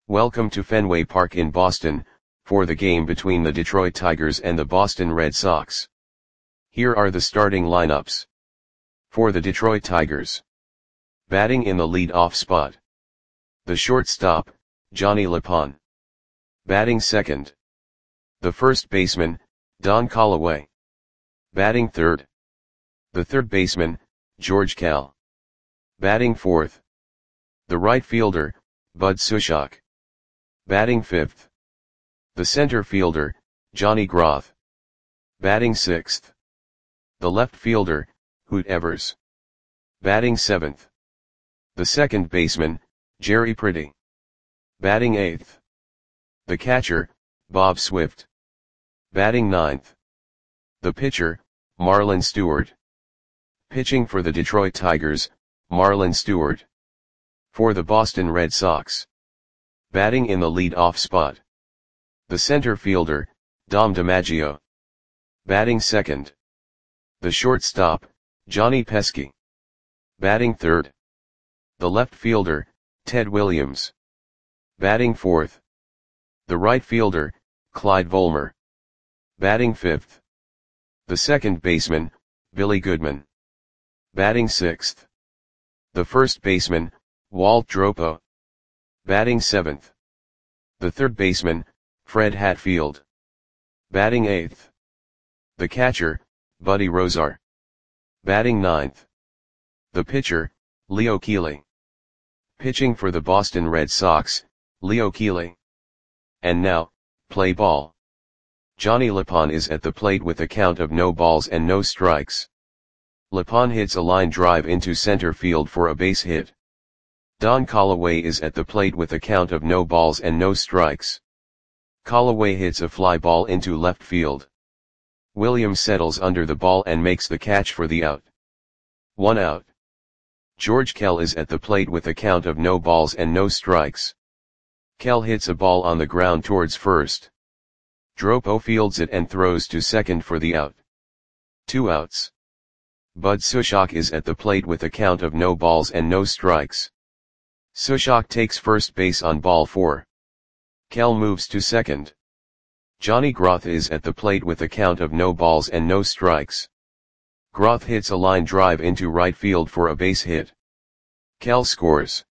Welcome to Fenway Park in Boston, for the game between the Detroit Tigers and the Boston Red Sox. Here are the starting lineups. For the Detroit Tigers. Batting in the lead-off spot. The shortstop, Johnny LePon. Batting second. The first baseman, Don Callaway. Batting third. The third baseman, George Kell. Batting fourth. The right fielder, Bud Sushok. Batting fifth. The center fielder, Johnny Groth. Batting sixth. The left fielder, Hoot Evers. Batting seventh. The second baseman, Jerry Pretty. Batting eighth. The catcher, Bob Swift. Batting ninth. The pitcher, Marlon Stewart. Pitching for the Detroit Tigers, Marlon Stewart. For the Boston Red Sox. Batting in the lead-off spot. The center fielder, Dom DiMaggio. Batting second. The shortstop, Johnny Pesky. Batting third. The left fielder, Ted Williams. Batting fourth. The right fielder, Clyde Volmer. Batting fifth. The second baseman, Billy Goodman. Batting sixth. The first baseman, Walt Dropo. Batting seventh. The third baseman, Fred Hatfield. Batting eighth. The catcher, Buddy Rozar. Batting ninth. The pitcher, Leo Keeley. Pitching for the Boston Red Sox, Leo Keeley. And now, play ball. Johnny LePon is at the plate with a count of no balls and no strikes. LePon hits a line drive into center field for a base hit. Don Callaway is at the plate with a count of no balls and no strikes. Callaway hits a fly ball into left field. Williams settles under the ball and makes the catch for the out. 1 out. George Kell is at the plate with a count of no balls and no strikes. Kell hits a ball on the ground towards first. Dropo fields it and throws to second for the out. 2 outs. Bud Sushok is at the plate with a count of no balls and no strikes. Sushok takes first base on ball 4. Kell moves to second. Johnny Groth is at the plate with a count of no balls and no strikes. Groth hits a line drive into right field for a base hit. Kell scores.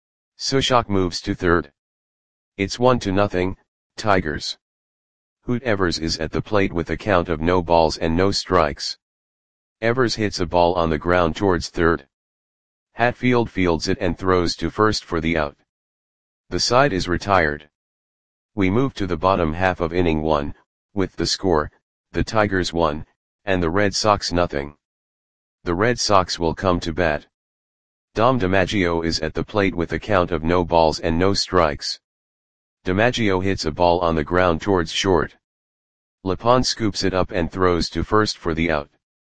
Sushok moves to third. It's 1-0, Tigers. Hoot Evers is at the plate with a count of no balls and no strikes. Evers hits a ball on the ground towards third. Hatfield fields it and throws to first for the out. The side is retired. We move to the bottom half of inning 1, with the score, the Tigers 1, and the Red Sox 0. The Red Sox will come to bat. Dom DiMaggio is at the plate with a count of no balls and no strikes. DiMaggio hits a ball on the ground towards short. LePon scoops it up and throws to first for the out.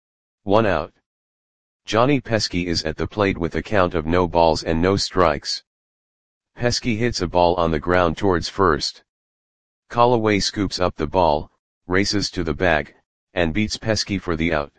1 out. Johnny Pesky is at the plate with a count of no balls and no strikes. Pesky hits a ball on the ground towards first. Callaway scoops up the ball, races to the bag, and beats Pesky for the out.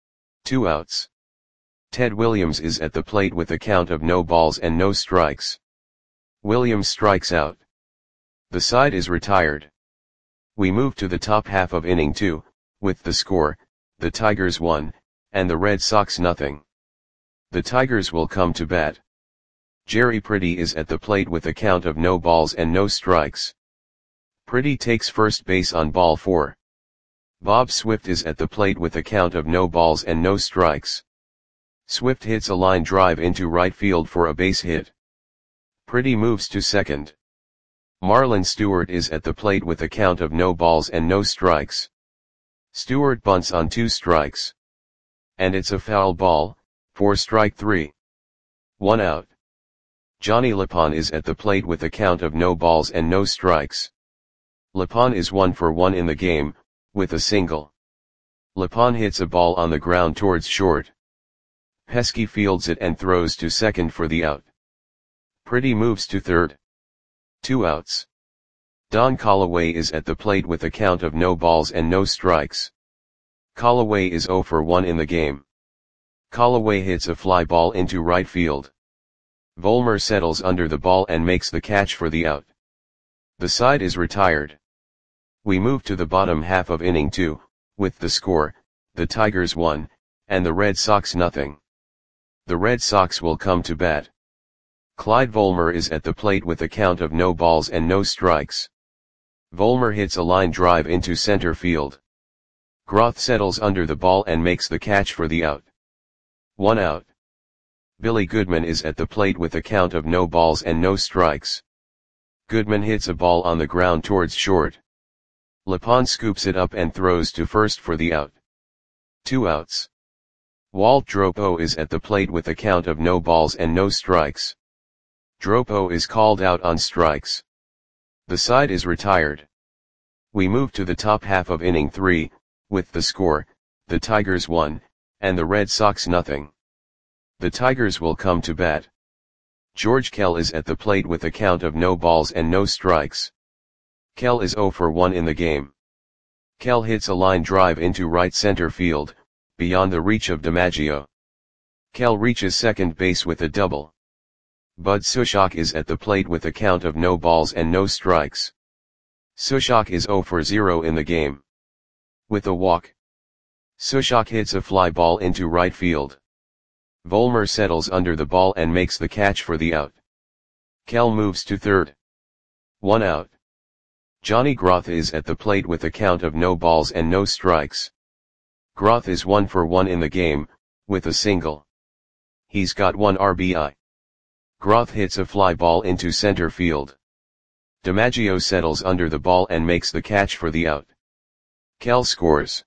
2 outs. Ted Williams is at the plate with a count of no balls and no strikes. Williams strikes out. The side is retired. We move to the top half of inning 2, with the score, the Tigers 1, and the Red Sox 0. The Tigers will come to bat. Jerry Pretty is at the plate with a count of no balls and no strikes. Pretty takes first base on ball 4. Bob Swift is at the plate with a count of no balls and no strikes. Swift hits a line drive into right field for a base hit. Pretty moves to second. Marlon Stewart is at the plate with a count of no balls and no strikes. Stewart bunts on 2 strikes. And it's a foul ball, for strike 3. 1 out. Johnny LePon is at the plate with a count of no balls and no strikes. LePon is 1 for 1 in the game, with a single. LePon hits a ball on the ground towards short. Pesky fields it and throws to second for the out. Pretty moves to third. 2 outs. Don Callaway is at the plate with a count of no balls and no strikes. Callaway is 0 for 1 in the game. Callaway hits a fly ball into right field. Volmer settles under the ball and makes the catch for the out. The side is retired. We move to the bottom half of inning 2, with the score, the Tigers 1, and the Red Sox nothing. The Red Sox will come to bat. Clyde Volmer is at the plate with a count of no balls and no strikes. Volmer hits a line drive into center field. Groth settles under the ball and makes the catch for the out. 1 out. Billy Goodman is at the plate with a count of no balls and no strikes. Goodman hits a ball on the ground towards short. Lepond scoops it up and throws to first for the out. 2 outs. Walt Dropo is at the plate with a count of no balls and no strikes. Dropo is called out on strikes. The side is retired. We move to the top half of inning 3, with the score, the Tigers 1, and the Red Sox nothing. The Tigers will come to bat. George Kell is at the plate with a count of no balls and no strikes. Kell is 0 for 1 in the game. Kell hits a line drive into right center field, beyond the reach of DiMaggio. Kell reaches second base with a double. Bud Sushok is at the plate with a count of no balls and no strikes. Sushok is 0 for 0 in the game. With a walk, Sushok hits a fly ball into right field. Volmer settles under the ball and makes the catch for the out. Kell moves to third. 1 out. Johnny Groth is at the plate with a count of no balls and no strikes. Groth is 1 for 1 in the game, with a single. He's got 1 RBI. Groth hits a fly ball into center field. DiMaggio settles under the ball and makes the catch for the out. Kell scores.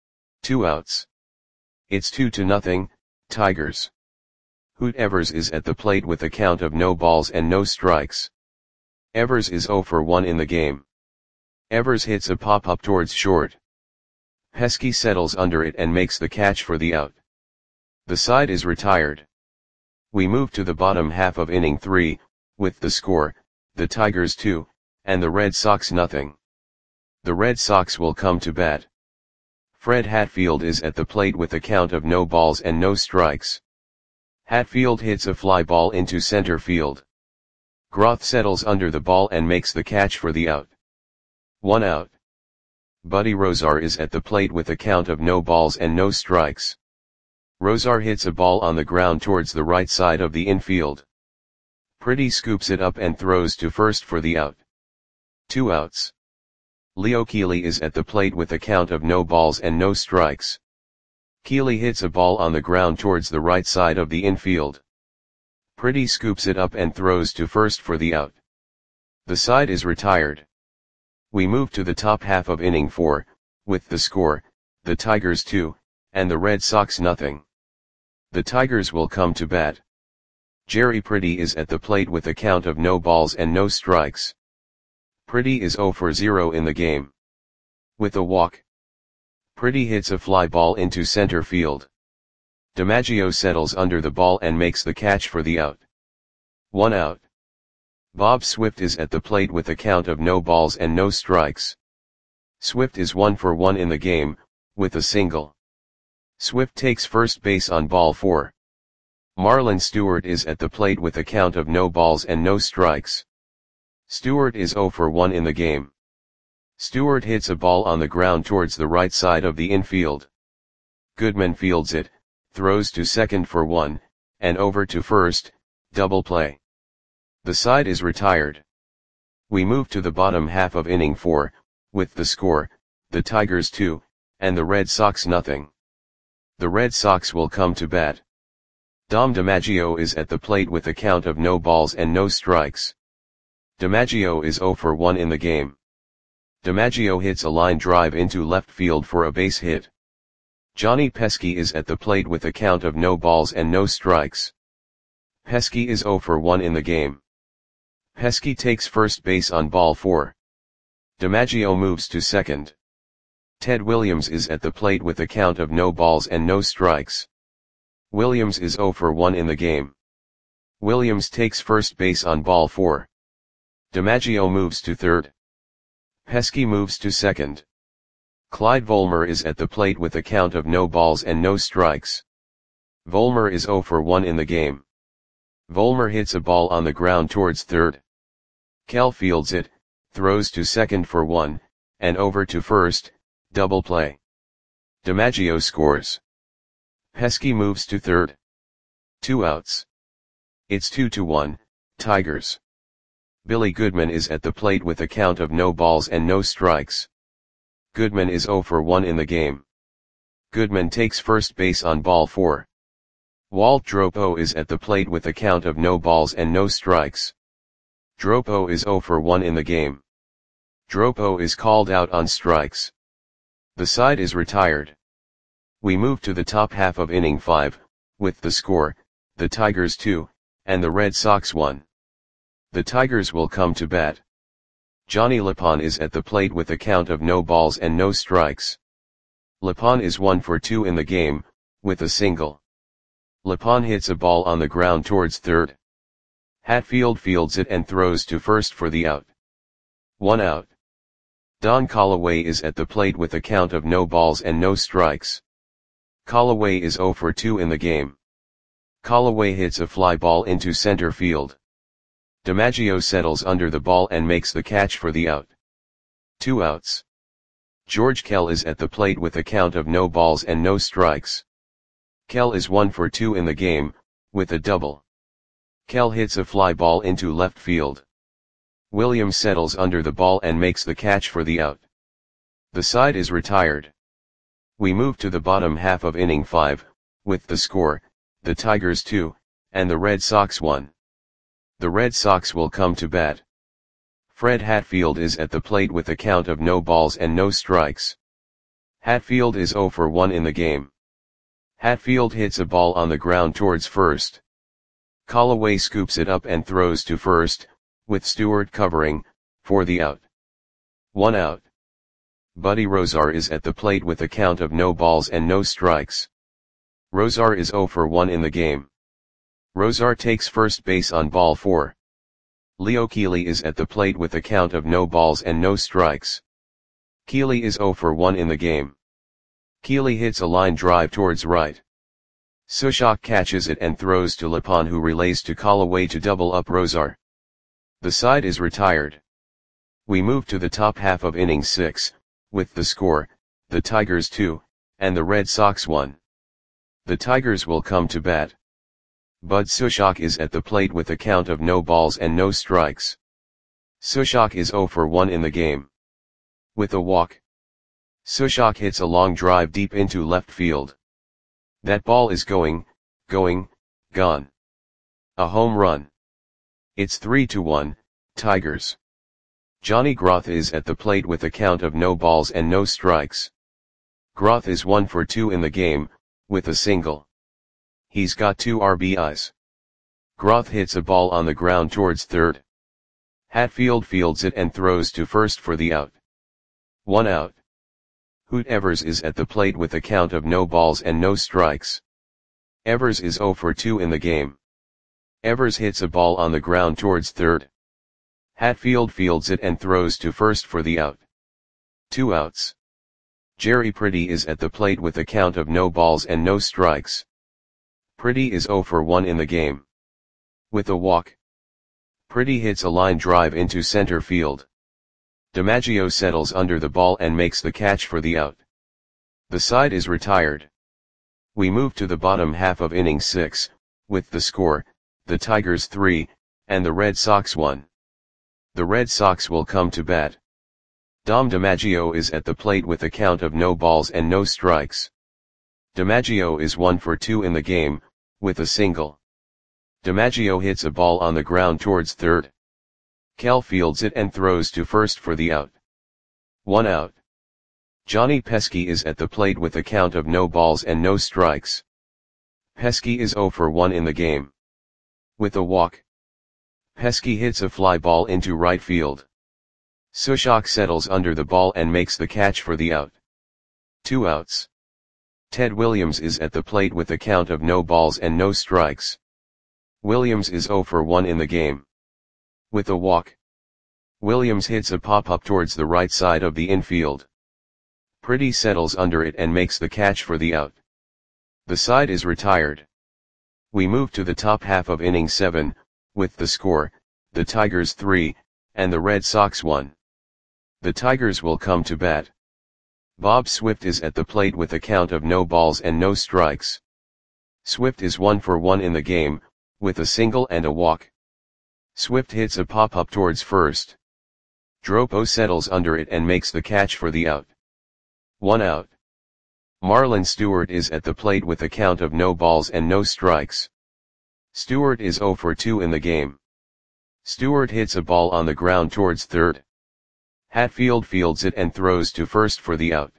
2 outs. It's 2-0, Tigers. Hoot Evers is at the plate with a count of no balls and no strikes. Evers is 0 for 1 in the game. Evers hits a pop-up towards short. Pesky settles under it and makes the catch for the out. The side is retired. We move to the bottom half of inning 3, with the score, the Tigers 2, and the Red Sox nothing. The Red Sox will come to bat. Fred Hatfield is at the plate with a count of no balls and no strikes. Hatfield hits a fly ball into center field. Groth settles under the ball and makes the catch for the out. 1 out. Buddy Rozar is at the plate with a count of no balls and no strikes. Rozar hits a ball on the ground towards the right side of the infield. Pretty scoops it up and throws to first for the out. 2 outs. Leo Keeley is at the plate with a count of no balls and no strikes. Keeley hits a ball on the ground towards the right side of the infield. Pretty scoops it up and throws to first for the out. The side is retired. We move to the top half of inning 4, with the score, the Tigers 2, and the Red Sox nothing. The Tigers will come to bat. Jerry Pretty is at the plate with a count of no balls and no strikes. Pretty is 0 for 0 in the game. With a walk, Pretty hits a fly ball into center field. DiMaggio settles under the ball and makes the catch for the out. 1 out. Bob Swift is at the plate with a count of no balls and no strikes. Swift is 1 for 1 in the game, with a single. Swift takes first base on ball 4. Marlon Stewart is at the plate with a count of no balls and no strikes. Stewart is 0 for 1 in the game. Stewart hits a ball on the ground towards the right side of the infield. Goodman fields it, throws to second for 1, and over to first, double play. The side is retired. We move to the bottom half of inning 4, with the score, the Tigers 2, and the Red Sox nothing. The Red Sox will come to bat. Dom DiMaggio is at the plate with a count of no balls and no strikes. DiMaggio is 0 for 1 in the game. DiMaggio hits a line drive into left field for a base hit. Johnny Pesky is at the plate with a count of no balls and no strikes. Pesky is 0 for 1 in the game. Pesky takes first base on ball 4. DiMaggio moves to second. Ted Williams is at the plate with a count of no balls and no strikes. Williams is 0 for 1 in the game. Williams takes first base on ball 4. DiMaggio moves to third. Pesky moves to second. Clyde Volmer is at the plate with a count of no balls and no strikes. Volmer is 0 for 1 in the game. Volmer hits a ball on the ground towards third. Kell fields it, throws to second for 1, and over to first, double play. DiMaggio scores. Pesky moves to third. 2 outs. It's 2-1, Tigers. Billy Goodman is at the plate with a count of no balls and no strikes. Goodman is 0 for 1 in the game. Goodman takes first base on ball 4. Walt Dropo is at the plate with a count of no balls and no strikes. Dropo is 0 for 1 in the game. Dropo is called out on strikes. The side is retired. We move to the top half of inning 5, with the score, the Tigers 2, and the Red Sox 1. The Tigers will come to bat. Johnny Lapon is at the plate with a count of no balls and no strikes. Lapon is 1 for 2 in the game, with a single. Lapon hits a ball on the ground towards third. Hatfield fields it and throws to first for the out. 1 out. Don Callaway is at the plate with a count of no balls and no strikes. Callaway is 0 for 2 in the game. Callaway hits a fly ball into center field. DiMaggio settles under the ball and makes the catch for the out. 2 outs. George Kell is at the plate with a count of no balls and no strikes. Kell is 1 for 2 in the game, with a double. Kell hits a fly ball into left field. Williams settles under the ball and makes the catch for the out. The side is retired. We move to the bottom half of inning 5, with the score, the Tigers 2, and the Red Sox 1. The Red Sox will come to bat. Fred Hatfield is at the plate with a count of no balls and no strikes. Hatfield is 0 for 1 in the game. Hatfield hits a ball on the ground towards first. Callaway scoops it up and throws to first, with Stewart covering, for the out. 1 out. Buddy Rozar is at the plate with a count of no balls and no strikes. Rozar is 0 for 1 in the game. Rozar takes first base on ball 4. Leo Keeley is at the plate with a count of no balls and no strikes. Keeley is 0 for 1 in the game. Keeley hits a line drive towards right. Sushok catches it and throws to Lapon, who relays to Callaway to double up Rozar. The side is retired. We move to the top half of inning 6, with the score, the Tigers 2, and the Red Sox 1. The Tigers will come to bat. Bud Sushok is at the plate with a count of no balls and no strikes. Sushok is 0 for 1 in the game. With a walk. Sushok hits a long drive deep into left field. That ball is gone. A home run. It's 3-1, Tigers. Johnny Groth is at the plate with a count of no balls and no strikes. Groth is 1 for 2 in the game, with a single. He's got 2 RBIs. Groth hits a ball on the ground towards third. Hatfield fields it and throws to first for the out. 1 out. Hoot Evers is at the plate with a count of no balls and no strikes. Evers is 0 for 2 in the game. Evers hits a ball on the ground towards third. Hatfield fields it and throws to first for the out. 2 outs. Jerry Pretty is at the plate with a count of no balls and no strikes. Pretty is 0 for 1 in the game. With a walk. Pretty hits a line drive into center field. DiMaggio settles under the ball and makes the catch for the out. The side is retired. We move to the bottom half of inning 6, with the score, the Tigers 3, and the Red Sox 1. The Red Sox will come to bat. Dom DiMaggio is at the plate with a count of no balls and no strikes. DiMaggio is 1 for 2 in the game, with a single. DiMaggio hits a ball on the ground towards third. Kell fields it and throws to first for the out. 1 out. Johnny Pesky is at the plate with a count of no balls and no strikes. Pesky is 0 for 1 in the game. With a walk. Pesky hits a fly ball into right field. Sushok settles under the ball and makes the catch for the out. 2 outs. Ted Williams is at the plate with a count of no balls and no strikes. Williams is 0 for 1 in the game. With a walk. Williams hits a pop-up towards the right side of the infield. Pretty settles under it and makes the catch for the out. The side is retired. We move to the top half of inning 7, with the score, the Tigers 3, and the Red Sox 1. The Tigers will come to bat. Bob Swift is at the plate with a count of no balls and no strikes. Swift is 1 for 1 in the game, with a single and a walk. Swift hits a pop-up towards first. Dropo settles under it and makes the catch for the out. 1 out. Marlon Stewart is at the plate with a count of no balls and no strikes. Stewart is 0 for 2 in the game. Stewart hits a ball on the ground towards third. Hatfield fields it and throws to first for the out.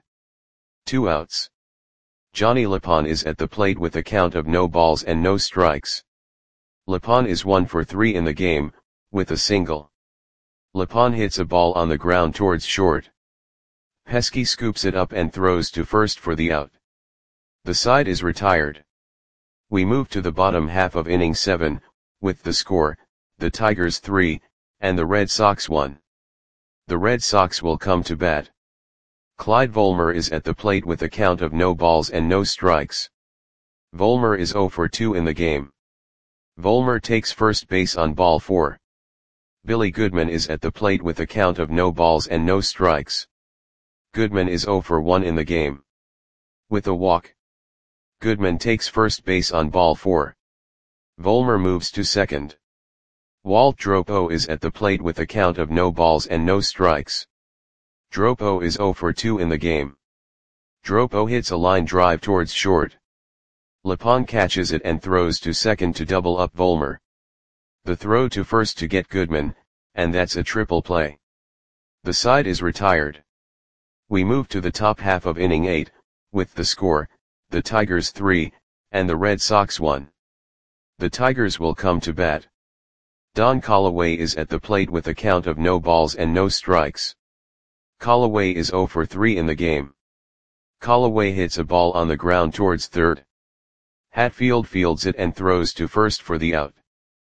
2 outs. Johnny Lapon is at the plate with a count of no balls and no strikes. Lapon is 1 for 3 in the game, with a single. Lapon hits a ball on the ground towards short. Pesky scoops it up and throws to first for the out. The side is retired. We move to the bottom half of inning 7, with the score, the Tigers 3, and the Red Sox 1. The Red Sox will come to bat. Clyde Volmer is at the plate with a count of no balls and no strikes. Volmer is 0 for 2 in the game. Volmer takes first base on ball 4. Billy Goodman is at the plate with a count of no balls and no strikes. Goodman is 0 for 1 in the game. With a walk. Goodman takes first base on ball 4. Volmer moves to second. Walt Dropo is at the plate with a count of no balls and no strikes. Dropo is 0 for 2 in the game. Dropo hits a line drive towards short. Lapon catches it and throws to second to double up Volmer. The throw to first to get Goodman, and that's a triple play. The side is retired. We move to the top half of inning 8, with the score, the Tigers 3, and the Red Sox 1. The Tigers will come to bat. Don Callaway is at the plate with a count of no balls and no strikes. Callaway is 0 for 3 in the game. Callaway hits a ball on the ground towards third. Hatfield fields it and throws to first for the out.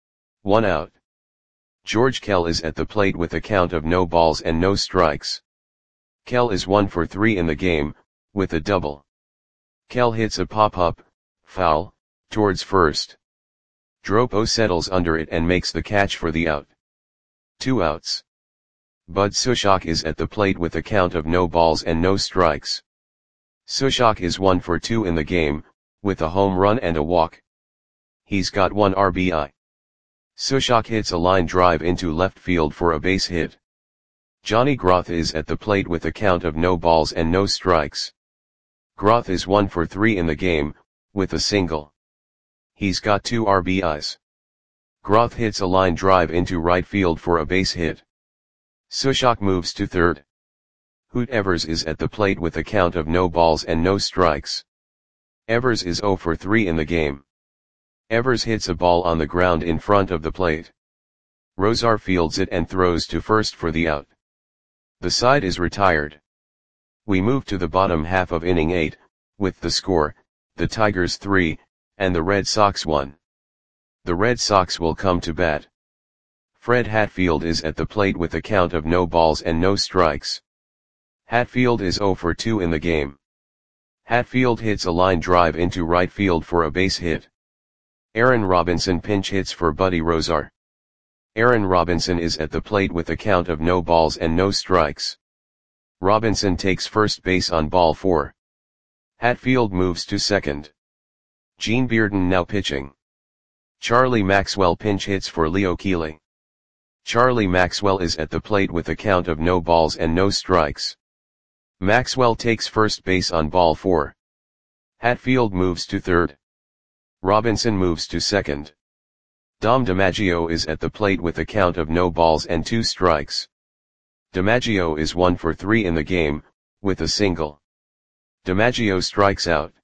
1 out. George Kell is at the plate with a count of no balls and no strikes. Kell is 1 for 3 in the game, with a double. Kell hits a pop-up, foul, towards first. Dropo settles under it and makes the catch for the out. 2 outs. Bud Sushok is at the plate with a count of no balls and no strikes. Sushok is 1 for 2 in the game, with a home run and a walk. He's got 1 RBI. Sushok hits a line drive into left field for a base hit. Johnny Groth is at the plate with a count of no balls and no strikes. Groth is 1 for 3 in the game, with a single. He's got 2 RBIs. Groth hits a line drive into right field for a base hit. Sushok moves to third. Hoot Evers is at the plate with a count of no balls and no strikes. Evers is 0 for 3 in the game. Evers hits a ball on the ground in front of the plate. Rosar fields it and throws to first for the out. The side is retired. We move to the bottom half of inning 8, with the score, the Tigers 3, and the Red Sox 1. The Red Sox will come to bat. Fred Hatfield is at the plate with a count of no balls and no strikes. Hatfield is 0 for 2 in the game. Hatfield hits a line drive into right field for a base hit. Aaron Robinson pinch hits for Buddy Rosar. Aaron Robinson is at the plate with a count of no balls and no strikes. Robinson takes first base on ball 4. Hatfield moves to second. Gene Bearden now pitching. Charlie Maxwell pinch hits for Leo Keeley. Charlie Maxwell is at the plate with a count of no balls and no strikes. Maxwell takes first base on ball 4. Hatfield moves to third. Robinson moves to second. Dom DiMaggio is at the plate with a count of no balls and 2 strikes. DiMaggio is 1 for 3 in the game, with a single. DiMaggio strikes out.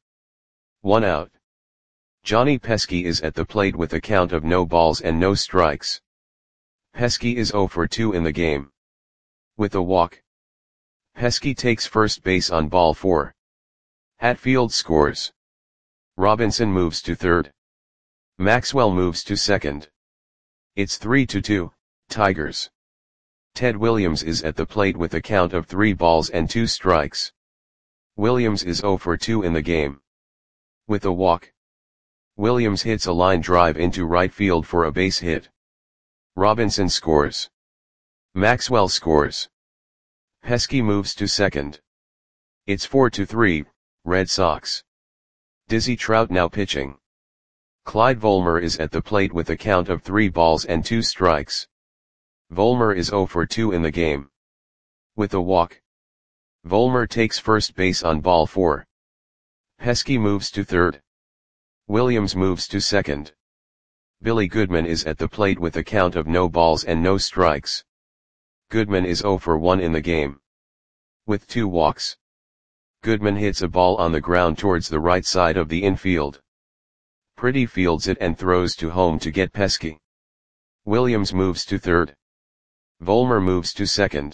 1 out. Johnny Pesky is at the plate with a count of no balls and no strikes. Pesky is 0 for 2 in the game. With a walk. Pesky takes first base on ball 4. Hatfield scores. Robinson moves to third. Maxwell moves to second. It's 3-2, Tigers. Ted Williams is at the plate with a count of 3 balls and 2 strikes. Williams is 0 for 2 in the game. With a walk. Williams hits a line drive into right field for a base hit. Robinson scores. Maxwell scores. Pesky moves to second. It's 4-3, Red Sox. Dizzy Trout now pitching. Clyde Volmer is at the plate with a count of 3 balls and 2 strikes. Volmer is 0 for 2 in the game. With a walk. Volmer takes first base on ball 4. Pesky moves to third. Williams moves to second. Billy Goodman is at the plate with a count of no balls and no strikes. Goodman is 0 for 1 in the game. With 2 walks. Goodman hits a ball on the ground towards the right side of the infield. Pretty fields it and throws to home to get Pesky. Williams moves to third. Volmer moves to second.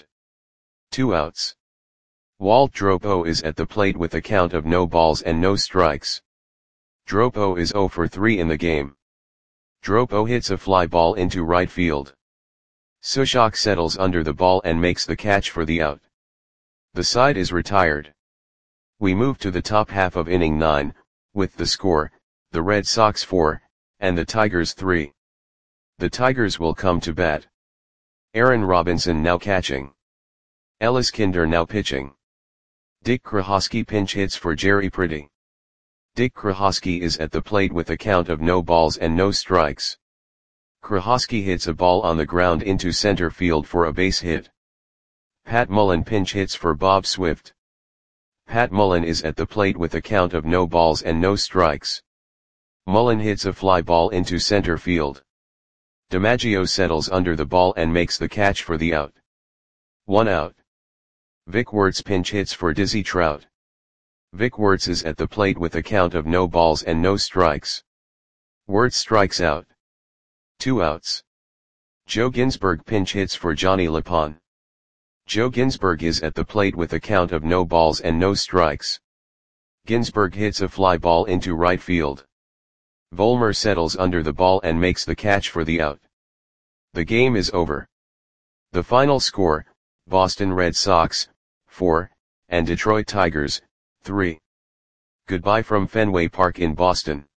2 outs. Walt Dropo is at the plate with a count of no balls and no strikes. Dropo is 0 for 3 in the game. Dropo hits a fly ball into right field. Sushok settles under the ball and makes the catch for the out. The side is retired. We move to the top half of inning 9, with the score, the Red Sox 4, and the Tigers 3. The Tigers will come to bat. Aaron Robinson now catching. Ellis Kinder now pitching. Dick Krahosky pinch hits for Jerry Pretty. Dick Krahosky is at the plate with a count of no balls and no strikes. Krahosky hits a ball on the ground into center field for a base hit. Pat Mullen pinch hits for Bob Swift. Pat Mullen is at the plate with a count of no balls and no strikes. Mullen hits a fly ball into center field. DiMaggio settles under the ball and makes the catch for the out. 1 out. Vic Wertz pinch hits for Dizzy Trout. Vic Wertz is at the plate with a count of no balls and no strikes. Wertz strikes out. 2 outs. Joe Ginsberg pinch hits for Johnny Lapon. Joe Ginsberg is at the plate with a count of no balls and no strikes. Ginsberg hits a fly ball into right field. Volmer settles under the ball and makes the catch for the out. The game is over. The final score, Boston Red Sox, 4, and Detroit Tigers, 3. Goodbye from Fenway Park in Boston.